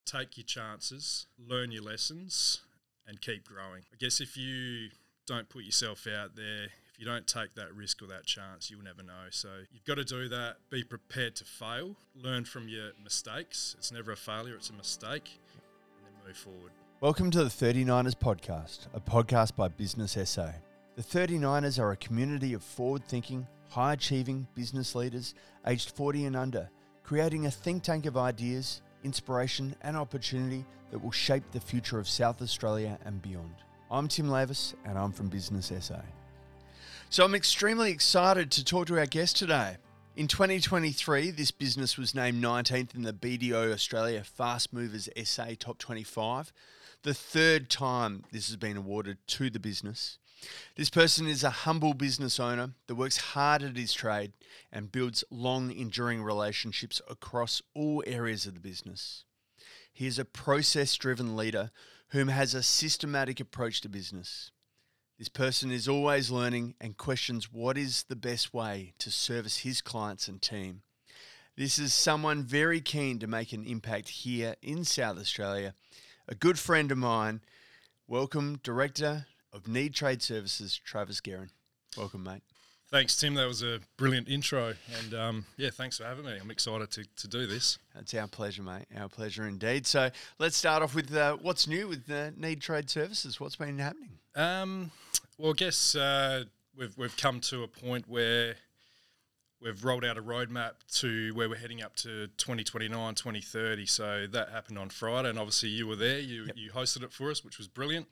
take your chances, learn your lessons, and keep growing. I guess if you don't put yourself out there, if you don't take that risk or that chance, you'll never know. So you've got to do that. Be prepared to fail. Learn from your mistakes. It's never a failure, it's a mistake. And then move forward. Welcome to the 39ers Podcast, a podcast by Business SA. The 39ers are a community of forward-thinking, high-achieving business leaders aged 40 and under, creating a think tank of ideas, inspiration and opportunity that will shape the future of South Australia and beyond. I'm Tim Lavis and I'm from Business SA. So I'm extremely excited to talk to our guest today. In 2023, this business was named 19th in the BDO Australia Fast Movers SA Top 25, the third time this has been awarded to the business. This person is a humble business owner that works hard at his trade and builds long, enduring relationships across all areas of the business. He is a process-driven leader whom has a systematic approach to business. This person is always learning and questions what is the best way to service his clients and team. This is someone very keen to make an impact here in South Australia. A good friend of mine. Welcome, Director of Need Trade Services, Travis Guerin. Welcome, mate. Thanks, Tim. That was a brilliant intro. And thanks for having me. I'm excited to do this. It's our pleasure, mate. Our pleasure indeed. So let's start off with what's new with Need Trade Services. What's been happening? Well, I guess we've come to a point where we've rolled out a roadmap to where we're heading up to 2029, 2030. So that happened on Friday, and obviously you were there. You hosted it for us, which was brilliant.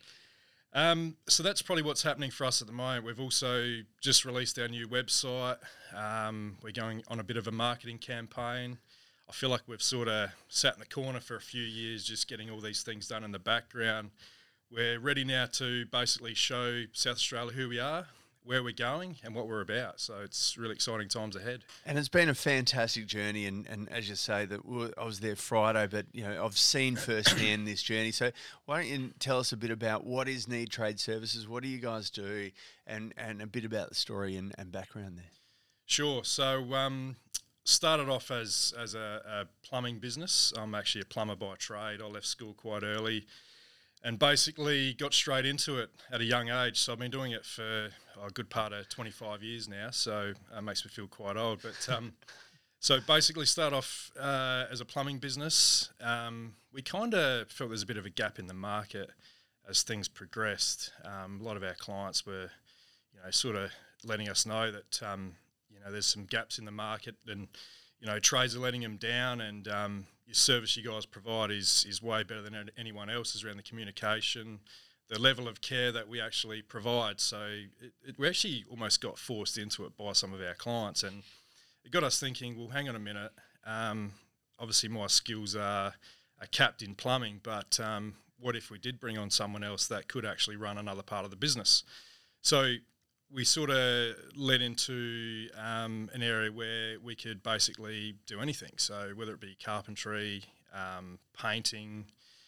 So that's probably what's happening for us at the moment. We've also just released our new website. We're going on a bit of a marketing campaign. I feel like we've sort of sat in the corner for a few years just getting all these things done in the background. We're ready now to basically show South Australia who we are, where we're going and what we're about. So it's really exciting times ahead. And it's been a fantastic journey. And as you say, I was there Friday, but I've seen firsthand this journey. So why don't you tell us a bit about what is Need Trade Services? What do you guys do? And a bit about the story and background there. Sure. So started off as a plumbing business. I'm actually a plumber by trade. I left school quite early and basically got straight into it at a young age. So I've been doing it for a good part of 25 years now, so it makes me feel quite old. But so basically started off as a plumbing business. We kind of felt there's a bit of a gap in the market as things progressed. A lot of our clients were, sort of letting us know that, there's some gaps in the market and, trades are letting them down, and your service you guys provide is way better than anyone else's around the communication, the level of care that we actually provide. So we actually almost got forced into it by some of our clients, and it got us thinking, well, hang on a minute. Obviously my skills are capped in plumbing, but what if we did bring on someone else that could actually run another part of the business? So we sort of led into an area where we could basically do anything. So whether it be carpentry, painting,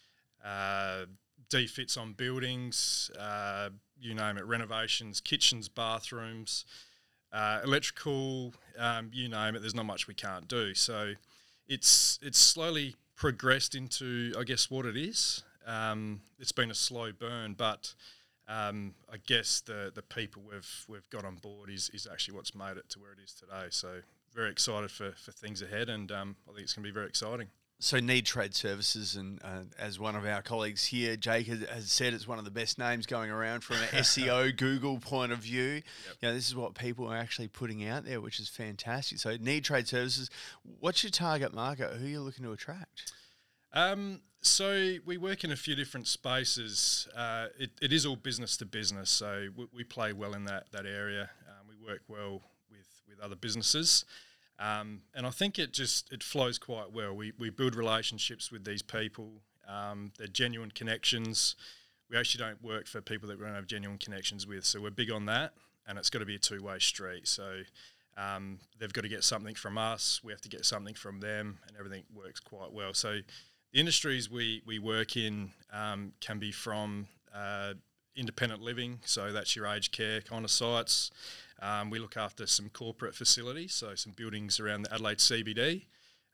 defits on buildings, you name it, renovations, kitchens, bathrooms, electrical, you name it, there's not much we can't do. So it's slowly progressed into, I guess, what it is. It's been a slow burn, but I guess the people we've got on board is actually what's made it to where it is today. So very excited for things ahead, and I think it's going to be very exciting. So Need Trade Services, and as one of our colleagues here, Jake, has said, it's one of the best names going around from an SEO Google point of view. Yep. This is what people are actually putting out there, which is fantastic. So Need Trade Services, what's your target market? Who are you looking to attract? So we work in a few different spaces. It is all business to business, so we play well in that area. We work well with other businesses, and I think it flows quite well. We build relationships with these people. They're genuine connections. We actually don't work for people that we don't have genuine connections with, so we're big on that, and it's got to be a two-way street. So they've got to get something from us, we have to get something from them, and everything works quite well. So the industries we work in can be from independent living, so that's your aged care kind of sites. We look after some corporate facilities, so some buildings around the Adelaide CBD.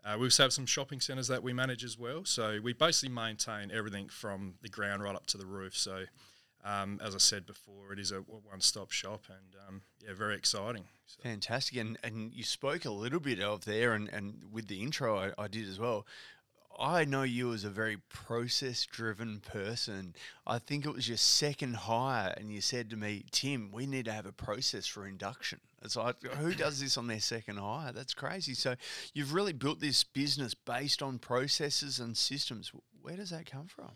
We also have some shopping centres that we manage as well. So we basically maintain everything from the ground right up to the roof. So as I said before, it is a one-stop shop, and very exciting. So. Fantastic. And you spoke a little bit of there, and with the intro I did as well. I know you as a very process-driven person. I think it was your second hire, and you said to me, Tim, we need to have a process for induction. It's like, who does this on their second hire? That's crazy. So you've really built this business based on processes and systems. Where does that come from?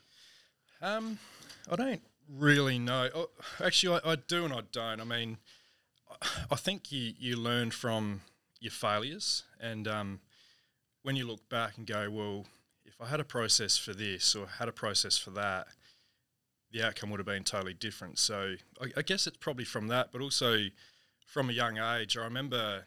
I don't really know. Oh, actually, I do and I don't. I mean, I think you learn from your failures, and when you look back and go, well, if I had a process for this or had a process for that, the outcome would have been totally different. So I guess it's probably from that, but also from a young age. I remember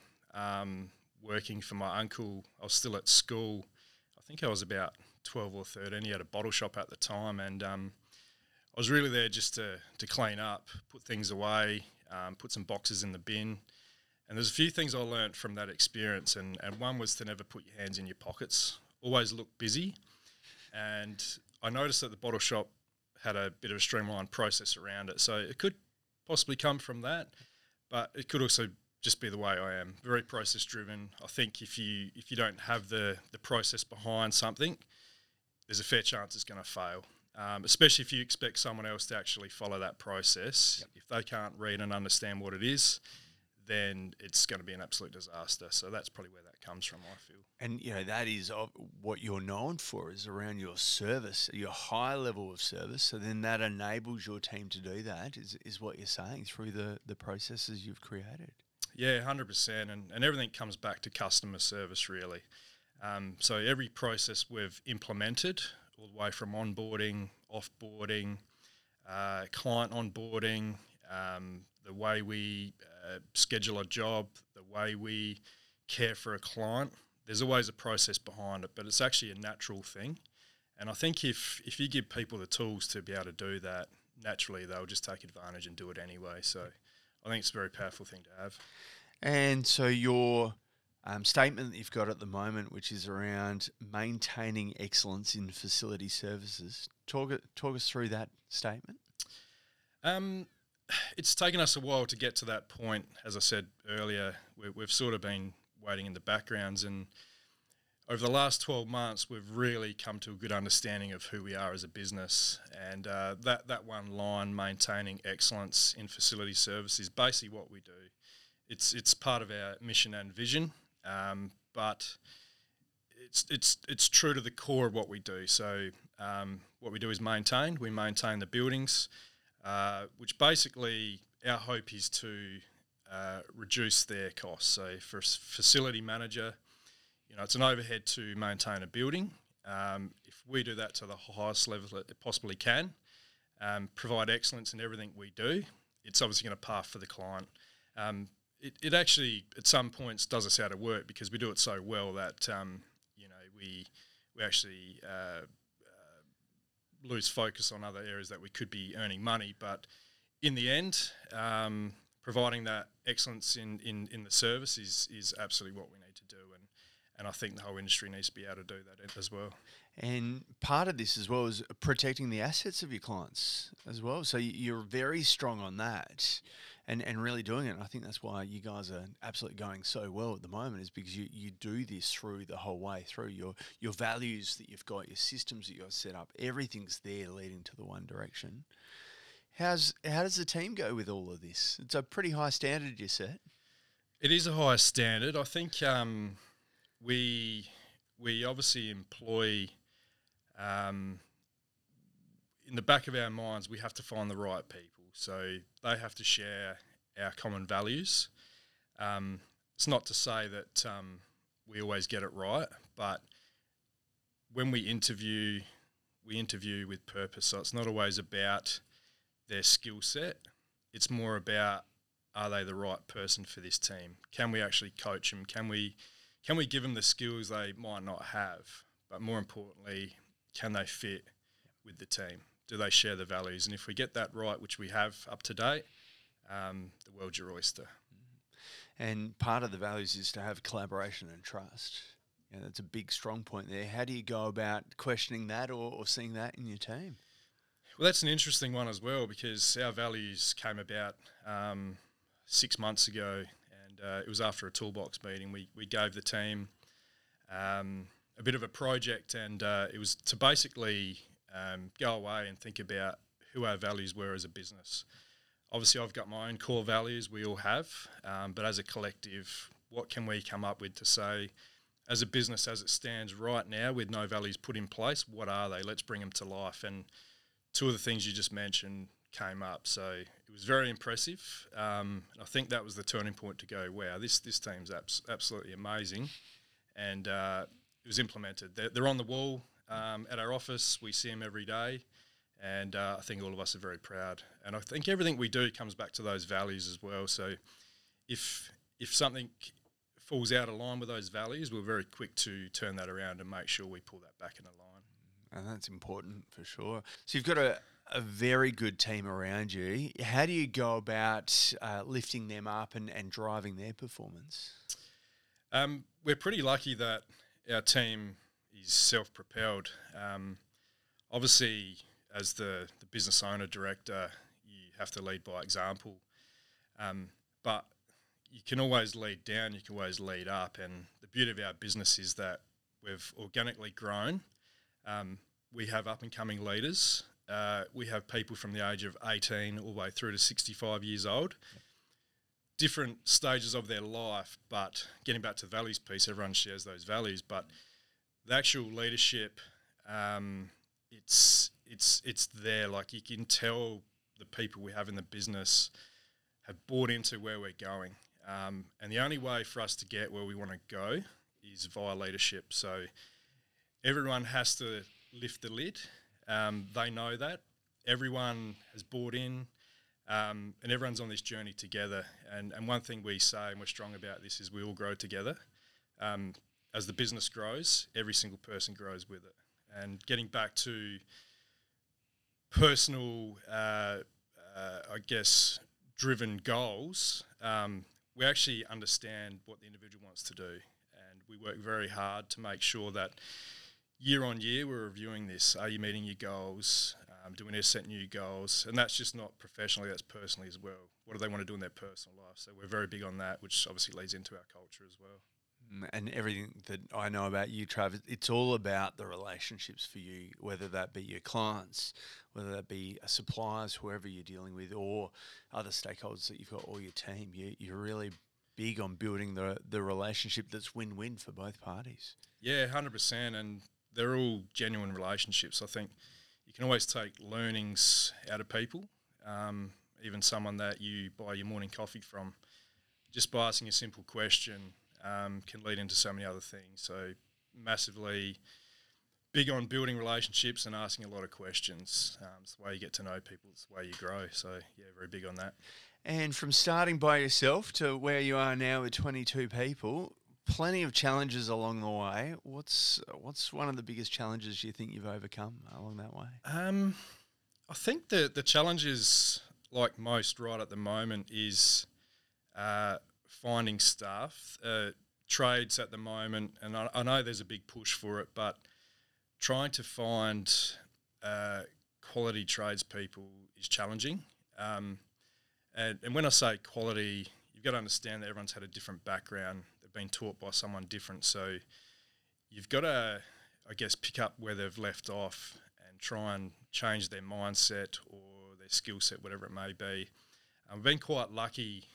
working for my uncle. I was still at school. I think I was about 12 or 13. He had a bottle shop at the time, and I was really there just to clean up, put things away, put some boxes in the bin. And there's a few things I learnt from that experience, and one was to never put your hands in your pockets, always look busy. And I noticed that the bottle shop had a bit of a streamlined process around it. So it could possibly come from that, but it could also just be the way I am, very process driven. I think if you don't have the process behind something, there's a fair chance it's going to fail. Especially if you expect someone else to actually follow that process. Yep. If they can't read and understand what it is, then it's going to be an absolute disaster. So that's probably where that comes from, I feel. And, that is what you're known for, is around your service, your high level of service. So then that enables your team to do that, is what you're saying, through the processes you've created. Yeah, 100%. And everything comes back to customer service, really. So every process we've implemented, all the way from onboarding, offboarding, client onboarding, the way we schedule a job, the way we care for a client, there's always a process behind it, but it's actually a natural thing. And I think if you give people the tools to be able to do that, naturally they'll just take advantage and do it anyway. So I think it's a very powerful thing to have. And so your statement that you've got at the moment, which is around maintaining excellence in facility services, talk us through that statement. It's taken us a while to get to that point. As I said earlier, we've sort of been waiting in the backgrounds, and over the last 12 months, we've really come to a good understanding of who we are as a business. And that one line, maintaining excellence in facility service, is basically what we do. It's part of our mission and vision, but it's true to the core of what we do. So what we do is we maintain the buildings, which basically our hope is to reduce their costs. So for a facility manager, it's an overhead to maintain a building. If we do that to the highest level that it possibly can, provide excellence in everything we do, it's obviously going to pass for the client. It actually, at some points, does us out of work because we do it so well that we actually lose focus on other areas that we could be earning money. But in the end, providing that excellence in the service is absolutely what we need to do, and I think the whole industry needs to be able to do that as well. And part of this as well is protecting the assets of your clients as well. So you're very strong on that and really doing it. And I think that's why you guys are absolutely going so well at the moment, is because you do this through the whole way through. Your values that you've got, your systems that you've set up, everything's there leading to the one direction. How does the team go with all of this? It's a pretty high standard you set. It is a high standard. I think we obviously employ, in the back of our minds, we have to find the right people. So they have to share our common values. It's not to say that we always get it right, but when we interview with purpose. So it's not always about their skill set. It's more about, are they the right person for this team? Can we actually coach them? Can we give them the skills they might not have? But more importantly, can they fit with the team? Do they share the values? And if we get that right, which we have up to date, the world's your oyster. And part of the values is to have collaboration and trust. Yeah, that's a big strong point there. How do you go about questioning that or seeing that in your team? Well, that's an interesting one as well, because our values came about 6 months ago, and it was after a toolbox meeting. We gave the team a bit of a project, and it was to basically go away and think about who our values were as a business. Obviously, I've got my own core values, we all have, but as a collective, what can we come up with to say, as a business as it stands right now, with no values put in place, what are they? Let's bring them to life. And two of the things you just mentioned came up. So it was very impressive. I think that was the turning point to go, wow, this team's absolutely amazing. And it was implemented. They're on the wall at our office. We see them every day. And I think all of us are very proud. And I think everything we do comes back to those values as well. So if something falls out of line with those values, we're very quick to turn that around and make sure we pull that back in line. And that's important for sure. So you've got a very good team around you. How do you go about lifting them up and driving their performance? We're pretty lucky that our team is self-propelled. Obviously, as the business owner, director, you have to lead by example. But you can always lead down, you can always lead up. And the beauty of our business is that we've organically grown. We have up-and-coming leaders. We have people from the age of 18 all the way through to 65 years old. Different stages of their life, but getting back to the values piece, everyone shares those values. But the actual leadership, it's there. Like, you can tell the people we have in the business have bought into where we're going. And the only way for us to get where we want to go is via leadership. So everyone has to lift the lid. They know that. Everyone has bought in, and everyone's on this journey together. And one thing we say, and we're strong about this, is we all grow together. As the business grows, every single person grows with it. And getting back to personal, driven goals, we actually understand what the individual wants to do. And we work very hard to make sure that year on year we're reviewing this. Are you meeting your goals? Do we need to set new goals? And that's just not professionally, that's personally as well. What do they want to do in their personal life? So we're very big on that, which obviously leads into our culture as well. And everything that I know about you, Travis, it's all about the relationships for you, whether that be your clients, whether that be suppliers, whoever you're dealing with, or other stakeholders that you've got, or your team. You're really big on building the relationship that's win-win for both parties. Yeah, 100%. And they're all genuine relationships. I think you can always take learnings out of people, even someone that you buy your morning coffee from. Just by asking a simple question can lead into so many other things. So massively big on building relationships and asking a lot of questions. It's the way you get to know people. It's the way you grow. So, yeah, very big on that. And from starting by yourself to where you are now with 22 people, plenty of challenges along the way. What's one of the biggest challenges you think you've overcome along that way? I think the challenge is, like most right at the moment, is finding staff. Trades at the moment, and I know there's a big push for it, but trying to find quality tradespeople is challenging. And when I say quality, you've got to understand that everyone's had a different background. They've been taught by someone different. So you've got to, I guess, pick up where they've left off and try and change their mindset or their skill set, whatever it may be. We've been quite lucky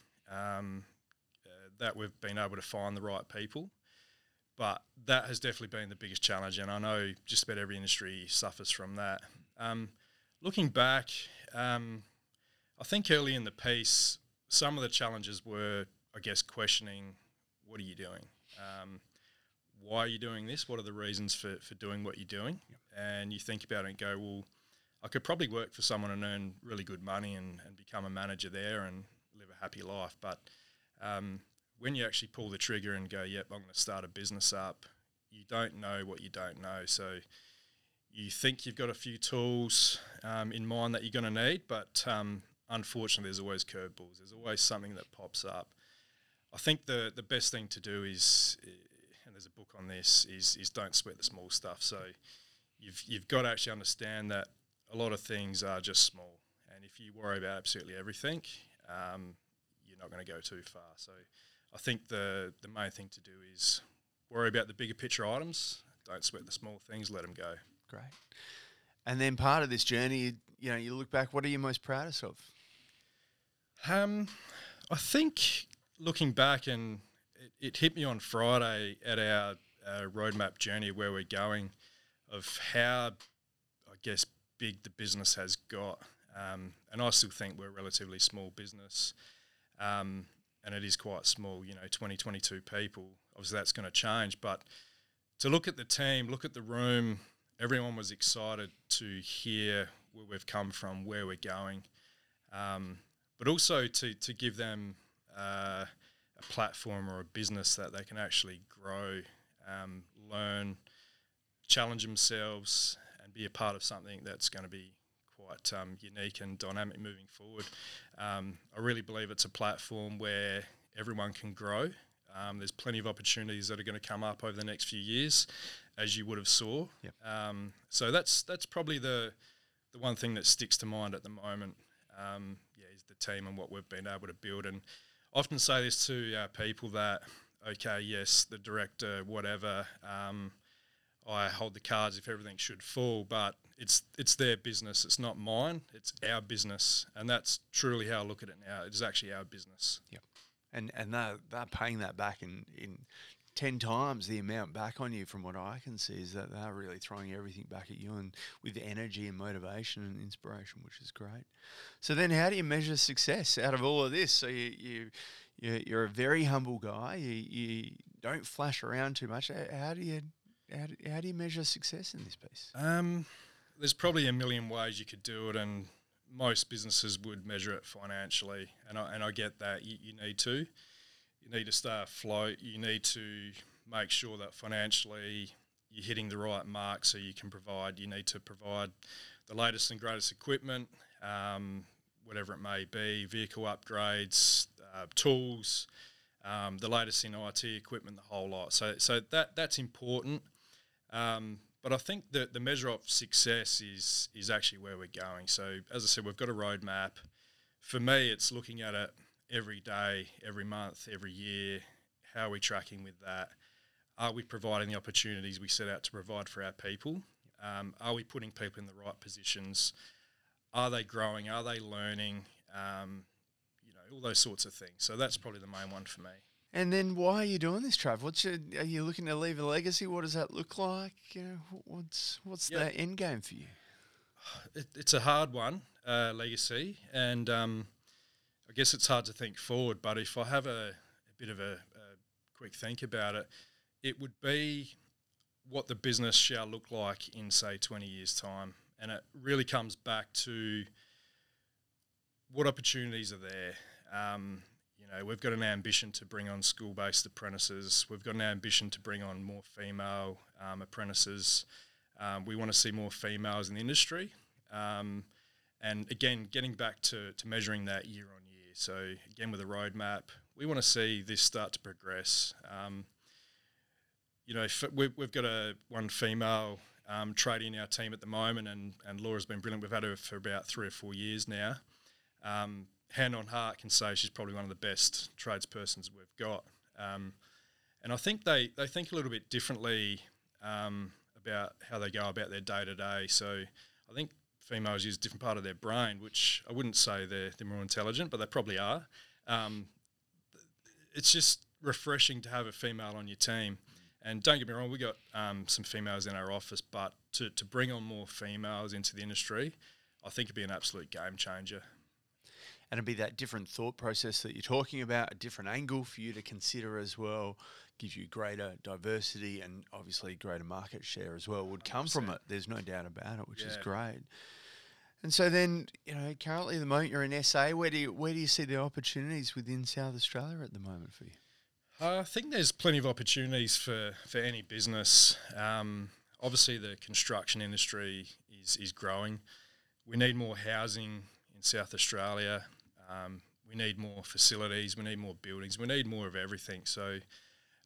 that we've been able to find the right people. But that has definitely been the biggest challenge, and I know just about every industry suffers from that. Looking back, I think early in the piece, some of the challenges were, I guess, questioning, what are you doing? Why are you doing this? What are the reasons for doing what you're doing? Yep. And you think about it and go, well, I could probably work for someone and earn really good money and become a manager there and live a happy life. But when you actually pull the trigger and go, yep, I'm going to start a business up, you don't know what you don't know. So you think you've got a few tools in mind that you're going to need, but unfortunately there's always curveballs. There's always something that pops up. I think the best thing to do is, and there's a book on this, is don't sweat the small stuff. So you've got to actually understand that a lot of things are just small, and if you worry about absolutely everything, you're not going to go too far. So I think the main thing to do is worry about the bigger picture items. Don't sweat the small things. Let them go. Great. And then part of this journey, you look back. What are you most proudest of? I think looking back, and it hit me on Friday at our roadmap journey where we're going, of how, I guess, big the business has got. And I still think we're a relatively small business. And it is quite small, 20, 22 people. Obviously that's going to change. But to look at the team, look at the room, everyone was excited to hear where we've come from, where we're going. But also to give them a platform or a business that they can actually grow, learn, challenge themselves, and be a part of something that's going to be quite unique and dynamic moving forward. I really believe it's a platform where everyone can grow. There's plenty of opportunities that are going to come up over the next few years, as you would have saw. Yep. So that's probably the one thing that sticks to mind at the moment. Is the team and what we've been able to build. And I often say this to people that, okay, yes, the director, whatever, I hold the cards if everything should fall, but it's their business. It's not mine. It's our business, and that's truly how I look at it now. It's actually our business. Yep. And they're paying that back in 10 times the amount back on you. From what I can see, is that they're really throwing everything back at you, and with energy and motivation and inspiration, which is great. So then, how do you measure success out of all of this? So you're a very humble guy. You don't flash around too much. How do you measure success in this piece? There's probably a million ways you could do it, and most businesses would measure it financially, and I get that. You need to stay afloat. You need to make sure that financially you're hitting the right mark so you can provide. You need to provide the latest and greatest equipment, whatever it may be, vehicle upgrades, tools, the latest in IT equipment, the whole lot. So that's important. But I think that the measure of success is actually where we're going. So as I said, we've got a roadmap. For me, it's looking at it every day, every month, every year. How are we tracking with that? Are we providing the opportunities we set out to provide for our people? Are we putting people in the right positions? Are they growing? Are they learning? All those sorts of things. So that's probably the main one for me. And then, why are you doing this, Trav? Are you looking to leave a legacy? What does that look like? What's the end game for you? It's a hard one, legacy, and I guess it's hard to think forward. But if I have a bit of a quick think about it, it would be what the business shall look like in, say, 20 years' time, and it really comes back to what opportunities are there. We've got an ambition to bring on school-based apprentices. We've got an ambition to bring on more female apprentices. We want to see more females in the industry. And again, getting back to measuring that year on year. So again, with a roadmap, we want to see this start to progress. We've got one female tradie in our team at the moment, and Laura's been brilliant. We've had her for about 3 or 4 years now. Hand on heart can say she's probably one of the best tradespersons we've got. And I think they think a little bit differently about how they go about their day-to-day. So I think females use a different part of their brain, which I wouldn't say they're more intelligent, but they probably are. It's just refreshing to have a female on your team. And don't get me wrong, we got some females in our office, but to bring on more females into the industry, I think it'd be an absolute game changer. And it'd be that different thought process that you're talking about, a different angle for you to consider as well, gives you greater diversity and obviously greater market share as well would come 100%. From it. There's no doubt about it, which is great. And so then, currently at the moment you're in SA. Where do you see the opportunities within South Australia at the moment for you? I think there's plenty of opportunities for any business. Obviously, the construction industry is growing. We need more housing in South Australia. We need more facilities. We need more buildings. We need more of everything. So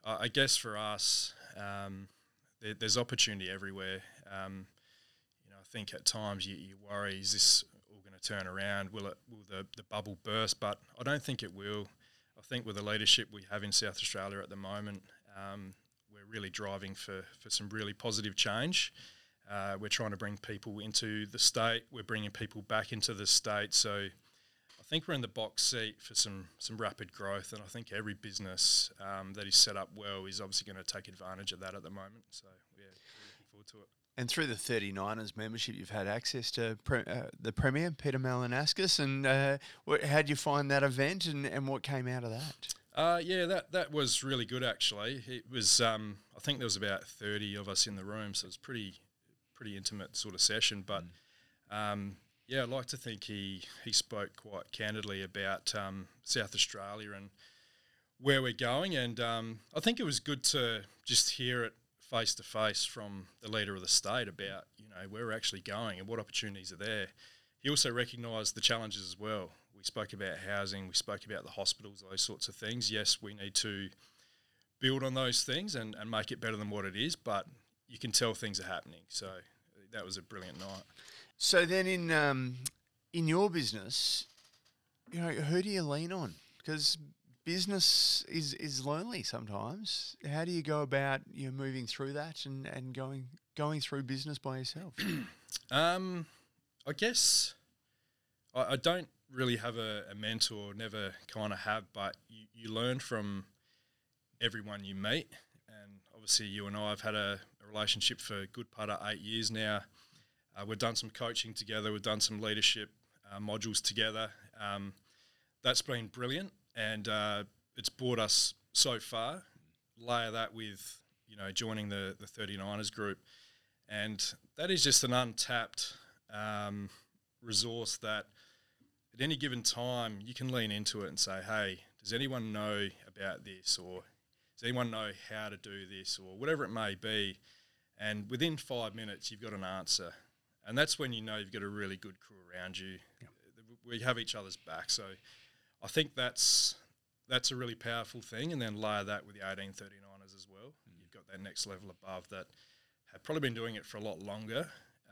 I guess for us, there's opportunity everywhere. I think at times you worry, is this all going to turn around? Will the bubble burst? But I don't think it will. I think with the leadership we have in South Australia at the moment, we're really driving for some really positive change. We're trying to bring people into the state. We're bringing people back into the state. So I think we're in the box seat for some rapid growth, and I think every business that is set up well is obviously going to take advantage of that at the moment. So, yeah, we're looking forward to it. And through the 39ers membership, you've had access to the Premier, Peter Malinauskas, and how did you find that event and what came out of that? Yeah, that was really good actually. It was, I think there was about 30 of us in the room, so it was pretty intimate sort of session. But yeah, I'd like to think he spoke quite candidly about South Australia and where we're going, and I think it was good to just hear it face to face from the leader of the state about where we're actually going and what opportunities are there. He also recognised the challenges as well. We spoke about housing, we spoke about the hospitals, those sorts of things. Yes, we need to build on those things and make it better than what it is, but you can tell things are happening. So that was a brilliant night. So then in your business, who do you lean on? Because business is lonely sometimes. How do you go about moving through that and going through business by yourself? I guess I don't really have a mentor, never kind of have, but you learn from everyone you meet. And obviously you and I have had a relationship for a good part of 8 years now. We've done some coaching together. We've done some leadership modules together. That's been brilliant, and it's brought us so far. Layer that with joining the 39ers group, and that is just an untapped resource that at any given time you can lean into it and say, hey, does anyone know about this, or does anyone know how to do this, or whatever it may be? And within 5 minutes you've got an answer, and that's when you've got a really good crew around you. Yep. We have each other's back, so I think that's a really powerful thing. And then layer that with the 1839ers as well. You've got that next level above that have probably been doing it for a lot longer.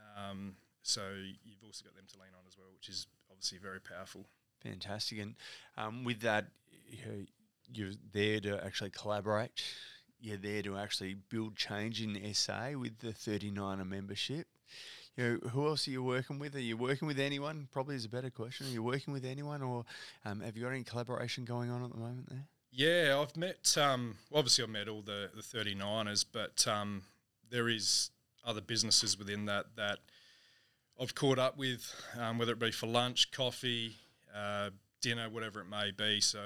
So you've also got them to lean on as well, which is obviously very powerful. Fantastic. And with that, you're there to actually collaborate. You're there to actually build change in SA with the 39er membership. Who else are you working with? Are you working with anyone? Probably is a better question. Are you working with anyone, or have you got any collaboration going on at the moment there? Yeah, I've met, obviously I've met all the 39ers, but there is other businesses within that I've caught up with, whether it be for lunch, coffee, dinner, whatever it may be. So,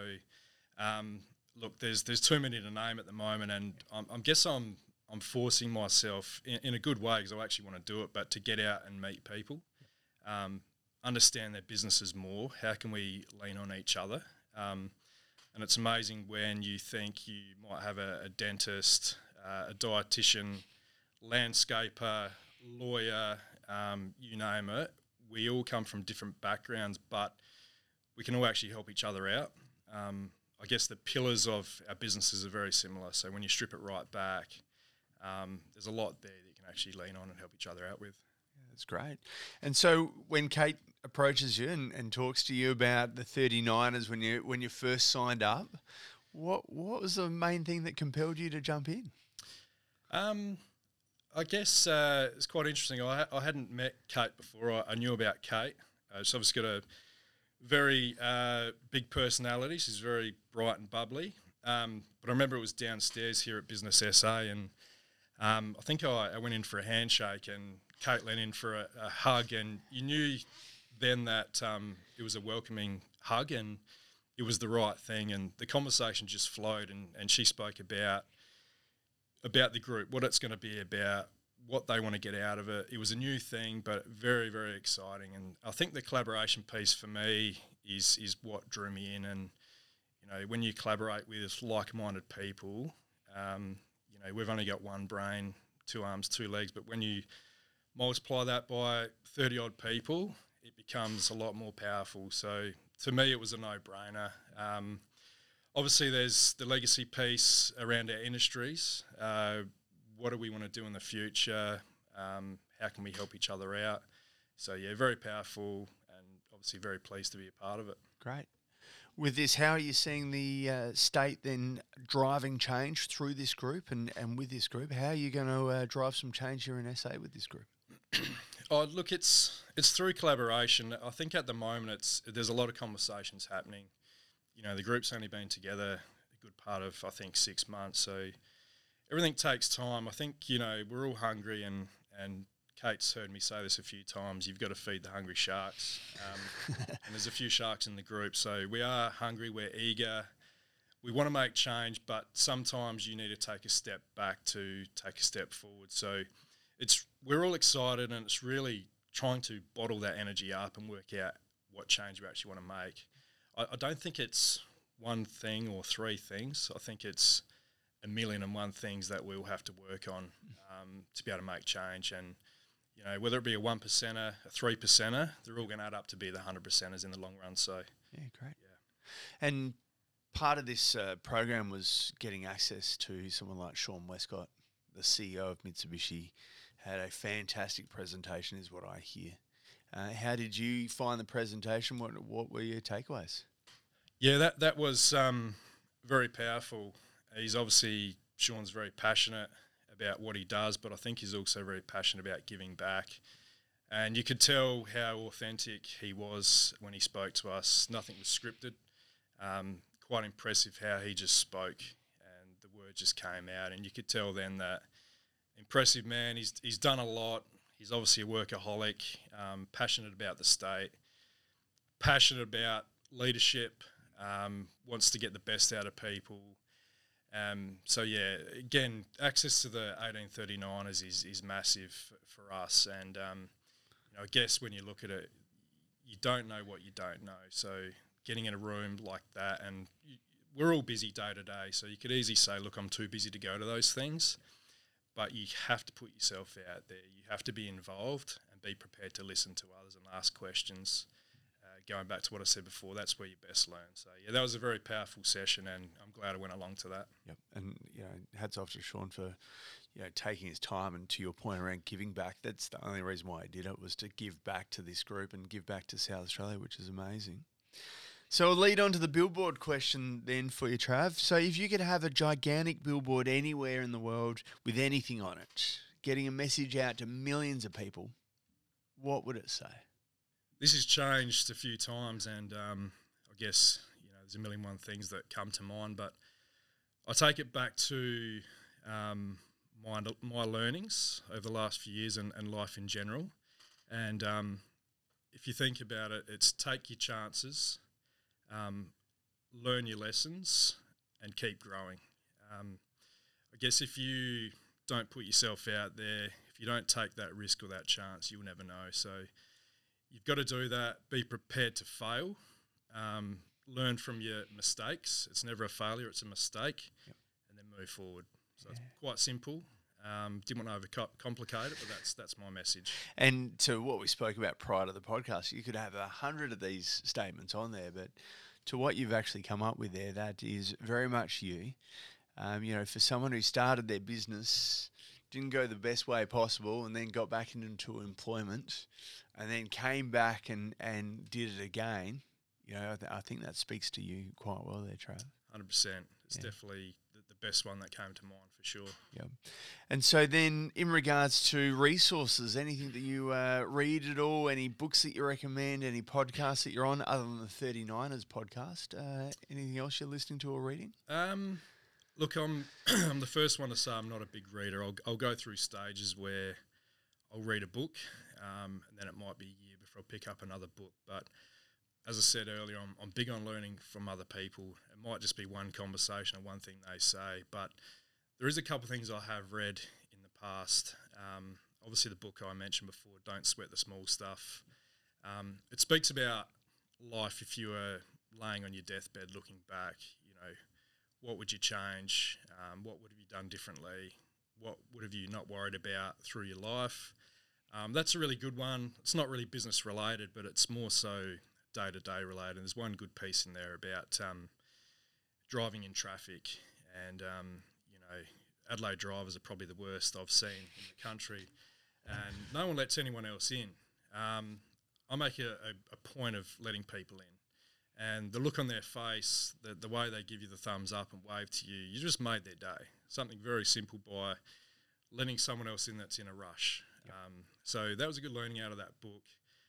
look, there's too many to name at the moment, and I guess I'm forcing myself in a good way, because I actually want to do it, but to get out and meet people, understand their businesses more. How can we lean on each other? And it's amazing when you think you might have a dentist, a dietitian, landscaper, lawyer, you name it. We all come from different backgrounds, but we can all actually help each other out. I guess the pillars of our businesses are very similar. So when you strip it right back, there's a lot there that you can actually lean on and help each other out with. Yeah, that's great. And so when Kate approaches you and talks to you about the 39ers when you first signed up, what was the main thing that compelled you to jump in? I guess it's quite interesting. I hadn't met Kate before. I knew about Kate. She's obviously got a very big personality. She's very bright and bubbly. But I remember it was downstairs here at Business SA, and I think I went in for a handshake, and Kate went in for a hug, and you knew then that it was a welcoming hug and it was the right thing, and the conversation just flowed, and she spoke about the group, what it's going to be about, what they want to get out of it. It was a new thing, but very, very exciting. And I think the collaboration piece for me is what drew me in. And, when you collaborate with like-minded people, we've only got one brain, two arms, two legs, but when you multiply that by 30-odd people, it becomes a lot more powerful. So to me, it was a no-brainer. obviously there's the legacy piece around our industries. What do we want to do in the future? How can we help each other out? So, yeah, very powerful and obviously very pleased to be a part of it. Great. With this, how are you seeing the state then driving change through this group and with this group? How are you going to drive some change here in SA with this group? Oh, look, it's through collaboration. I think at the moment there's a lot of conversations happening. You know, the group's only been together a good part of, I think, 6 months. So everything takes time. I think, you know, we're all hungry and Kate's heard me say this a few times, you've got to feed the hungry sharks. And there's a few sharks in the group. So we are hungry, we're eager. We want to make change, but sometimes you need to take a step back to take a step forward. So we're all excited, and it's really trying to bottle that energy up and work out what change we actually want to make. I don't think it's one thing or three things. I think it's a million and one things that we'll have to work on to be able to make change. And, you know, whether it be a 1%er, a 3%er, they're all going to add up to be the 100%ers in the long run. So, yeah, great. Yeah. And part of this program was getting access to someone like Sean Westcott, the CEO of Mitsubishi. Had a fantastic presentation, is what I hear. How did you find the presentation? What were your takeaways? Yeah, that was very powerful. Sean's very passionate about what he does, but I think he's also very passionate about giving back. And you could tell how authentic he was when he spoke to us. Nothing was scripted. Quite impressive how he just spoke, and the words just came out. And you could tell then that impressive man. He's done a lot. He's obviously a workaholic, passionate about the state, passionate about leadership, wants to get the best out of people. So, yeah, again, access to the 1839ers is massive for us. And, you know, I guess when you look at it, you don't know what you don't know. So getting in a room like that, and we're all busy day to day, so you could easily say, look, I'm too busy to go to those things. But you have to put yourself out there. You have to be involved and be prepared to listen to others and ask questions. Going back to what I said before, that's where you best learn. So, yeah, that was a very powerful session, and I'm glad I went along to that. Yep. And, you know, hats off to Sean for, you know, taking his time, and to your point around giving back. That's the only reason why I did it, was to give back to this group and give back to South Australia, which is amazing. So I'll lead on to the billboard question then for you, Trav. So if you could have a gigantic billboard anywhere in the world with anything on it, getting a message out to millions of people, what would it say? This has changed a few times, and I guess, you know, there's a million and one things that come to mind, but I take it back to my learnings over the last few years and life in general. And if you think about it, it's take your chances, learn your lessons, and keep growing. I guess if you don't put yourself out there, if you don't take that risk or that chance, you'll never know. So you've got to do that. Be prepared to fail. Learn from your mistakes. It's never a failure, it's a mistake. Yep. And then move forward. So It's quite simple. Didn't want to overcomplicate it, but that's my message. And to what we spoke about prior to the podcast, you could have 100 of these statements on there, but to what you've actually come up with there, that is very much you. You know, for someone who started their business, didn't go the best way possible, and then got back into employment, and then came back and did it again, you know, I think that speaks to you quite well there, Trav. 100%. It's definitely the best one that came to mind for sure. Yeah. And so then in regards to resources, anything that you read at all, any books that you recommend, any podcasts that you're on other than the 39ers podcast, anything else you're listening to or reading? Look, I'm the first one to say I'm not a big reader. I'll go through stages where I'll read a book, and then it might be a year before I pick up another book. But as I said earlier, I'm big on learning from other people. It might just be one conversation or one thing they say, but there is a couple of things I have read in the past. Obviously, the book I mentioned before, Don't Sweat the Small Stuff. It speaks about life if you were laying on your deathbed looking back, you know, what would you change? What would have you done differently? What would have you not worried about through your life? That's a really good one. It's not really business related, but it's more so day-to-day related. There's one good piece in there about driving in traffic, and Adelaide drivers are probably the worst I've seen in the country, and no one lets anyone else in. I make a point of letting people in, and the look on their face, the way they give you the thumbs up and wave to you, you just made their day. Something very simple by letting someone else in that's in a rush. Yep. So that was a good learning out of that book.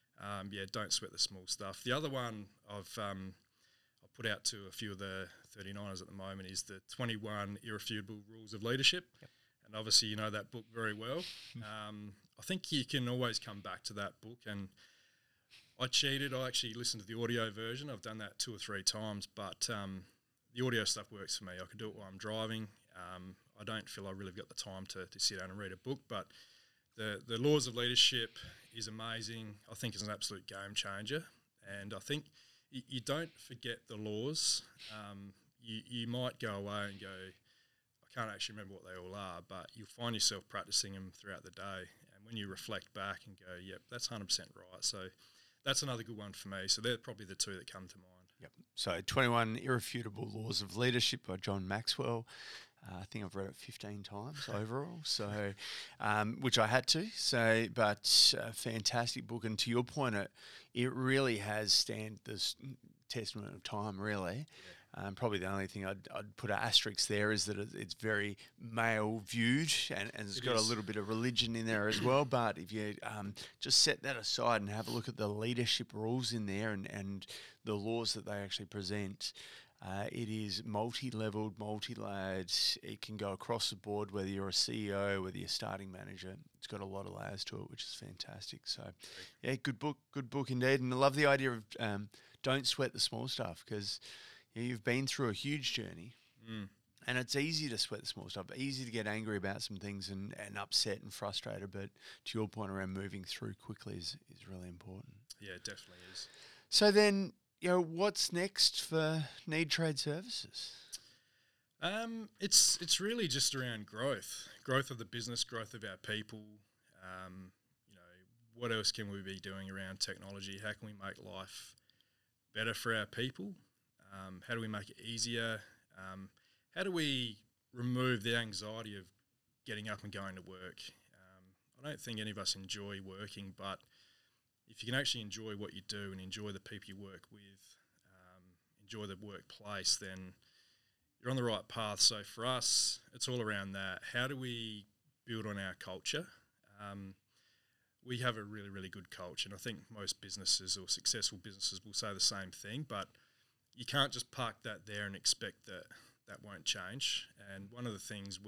Don't sweat the small stuff. The other one I've put out to a few of the 39ers at the moment is the 21 Irrefutable Rules of Leadership. Yep. And obviously you know that book very well. I think you can always come back to that book, and I cheated. I actually listened to the audio version. I've done that 2 or 3 times, but the audio stuff works for me. I can do it while I'm driving. I don't feel I really got the time to sit down and read a book, but the Laws of Leadership is amazing. I think it's an absolute game changer, and I think you don't forget the laws. You might go away and go, I can't actually remember what they all are, but you'll find yourself practicing them throughout the day, and when you reflect back and go, yep, that's 100% right. So that's another good one for me. So they're probably the 2 that come to mind. Yep. So 21 Irrefutable Laws of Leadership by John Maxwell. I think I've read it 15 times overall, so which I had to. So, but a fantastic book, and to your point, it really has stand this testament of time, really. Probably the only thing I'd put an asterisk there is that it's very male viewed, and it's got a little bit of religion in there as well. But if you just set that aside and have a look at the leadership rules in there and the laws that they actually present, it is multi-leveled, multi-layered. It can go across the board, whether you're a CEO, whether you're a starting manager. It's got a lot of layers to it, which is fantastic. So, yeah, good book indeed. And I love the idea of don't sweat the small stuff, because you've been through a huge journey. And it's easy to sweat the small stuff, easy to get angry about some things and upset and frustrated. But to your point around moving through quickly is really important. Yeah, it definitely is. So then, what's next for Need Trade Services? It's really just around growth of the business, growth of our people. What else can we be doing around technology? How can we make life better for our people? How do we make it easier? How do we remove the anxiety of getting up and going to work? I don't think any of us enjoy working, but if you can actually enjoy what you do and enjoy the people you work with, enjoy the workplace, then you're on the right path. So for us, it's all around that. How do we build on our culture? We have a really, really good culture, and I think most businesses or successful businesses will say the same thing, but you can't just park that there and expect that won't change. And one of the things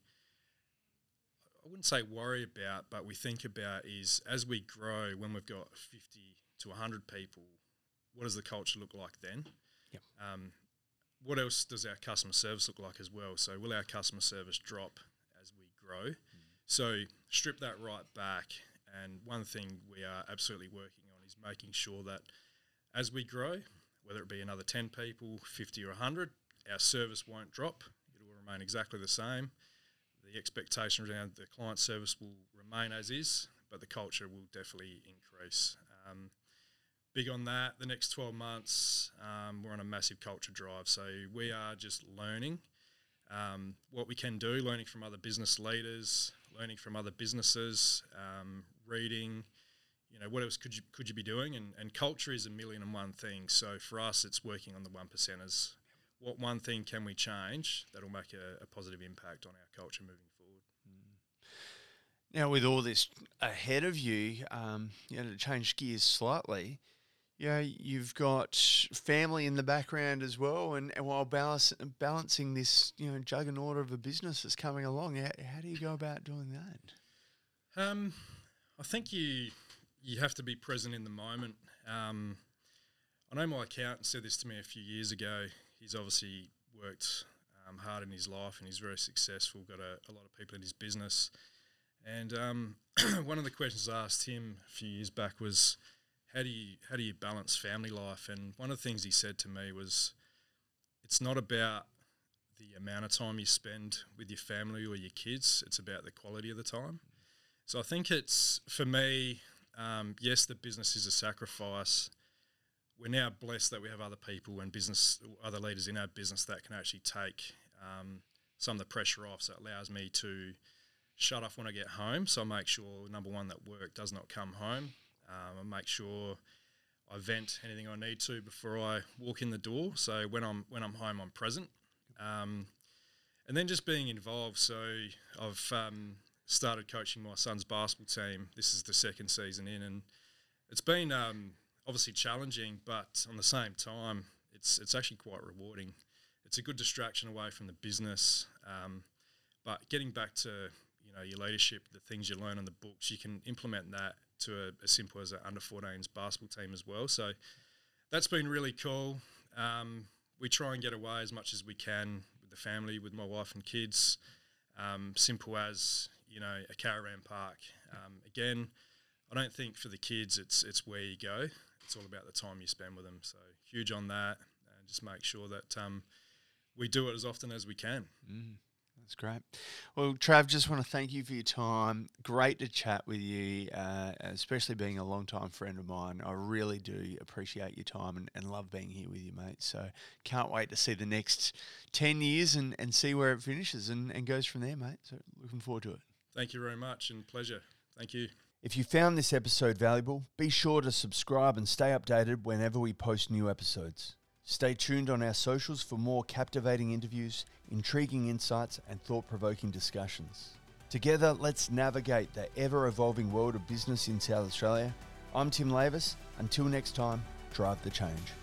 I wouldn't say worry about, but we think about is as we grow, when we've got 50 to 100 people, what does the culture look like then? Yep. What else does our customer service look like as well? So will our customer service drop as we grow? So strip that right back, and one thing we are absolutely working on is making sure that as we grow, whether it be another 10 people, 50 or 100, our service won't drop. It will remain exactly the same. The expectation around the client service will remain as is, but the culture will definitely increase. Big on that. The next 12 months, we're on a massive culture drive. So we are just learning what we can do, learning from other business leaders, learning from other businesses, reading, what else could you be doing? And culture is 1,000,001 things. So for us, it's working on the 1%ers. What one thing can we change that'll make a positive impact on our culture moving forward? Now, with all this ahead of you, to change gears slightly, you've got family in the background as well, and while balancing this, juggernaut of a business that's coming along, how do you go about doing that? I think you have to be present in the moment. I know my accountant said this to me a few years ago. He's obviously worked hard in his life, and he's very successful, got a lot of people in his business. And one of the questions I asked him a few years back was, how do you balance family life? And one of the things he said to me was, it's not about the amount of time you spend with your family or your kids, it's about the quality of the time. So I think it's, for me, yes, the business is a sacrifice. we're now blessed that we have other people and other leaders in our business that can actually take some of the pressure off. So it allows me to shut off when I get home. So I make sure, number one, that work does not come home. I make sure I vent anything I need to before I walk in the door. So when I'm home, I'm present. And then just being involved. So I've started coaching my son's basketball team. This is the second season in, and it's been obviously challenging, but on the same time, it's actually quite rewarding. It's a good distraction away from the business, but getting back to your leadership, the things you learn in the books, you can implement that to as simple as an under-14s basketball team as well. So that's been really cool. We try and get away as much as we can with the family, with my wife and kids. Simple as a caravan park. Again, I don't think for the kids it's where you go. It's all about the time you spend with them. So huge on that, and just make sure that we do it as often as we can. That's great. Well, Trav, just want to thank you for your time. Great to chat with you, especially being a long-time friend of mine. I really do appreciate your time and love being here with you, mate. So can't wait to see the next 10 years and see where it finishes and goes from there, mate. So looking forward to it. Thank you very much and pleasure. Thank you. If you found this episode valuable, be sure to subscribe and stay updated whenever we post new episodes. Stay tuned on our socials for more captivating interviews, intriguing insights, and thought-provoking discussions. Together, let's navigate the ever-evolving world of business in South Australia. I'm Tim Lavis. Until next time, drive the change.